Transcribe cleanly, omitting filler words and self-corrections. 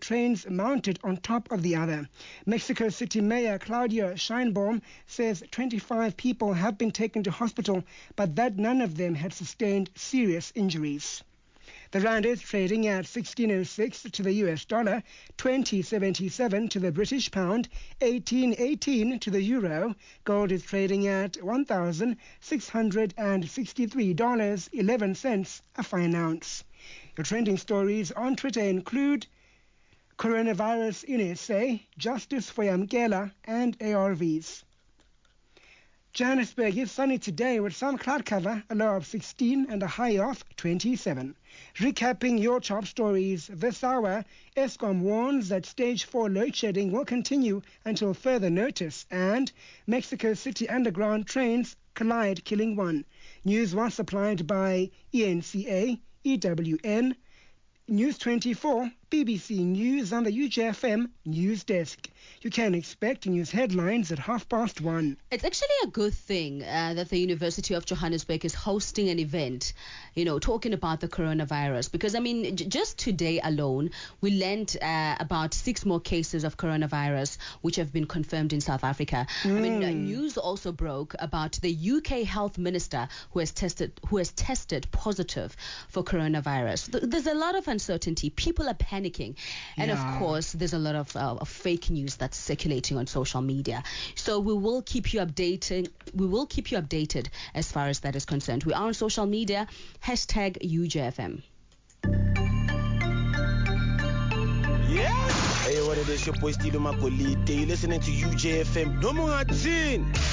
trains mounted on top of the other. Mexico City Mayor Claudia Sheinbaum says 25 people have been taken to hospital, but that none of them had sustained serious injuries. The rand is trading at 16.06 to the US dollar, 20.77 to the British pound, 18.18 to the euro. Gold is trading at $1,663.11 a fine ounce. Your trending stories on Twitter include coronavirus in SA, justice for Yamkela, and ARVs. Johannesburg is sunny today with some cloud cover, a low of 16 and a high of 27. Recapping your top stories this hour, Eskom warns that stage 4 load shedding will continue until further notice, and Mexico City underground trains collide, killing one. News was supplied by ENCA, EWN, News 24, BBC News and the UJFM News Desk. You can expect news headlines at 1:30. It's actually a good thing that the University of Johannesburg is hosting an event, talking about the coronavirus. Because, just today alone, we learned about 6 more cases of coronavirus, which have been confirmed in South Africa. News also broke about the UK health minister who has tested positive for coronavirus. There's a lot of uncertainty. People are panicking. And, of course, there's a lot of fake news that's circulating on social media. So we will keep you updated. We will keep you updated as far as that is concerned. We are on social media, #UJFM. Yeah. Hey, what it is? Your boy Steve Makolite. You're listening to UJFM. No more 10.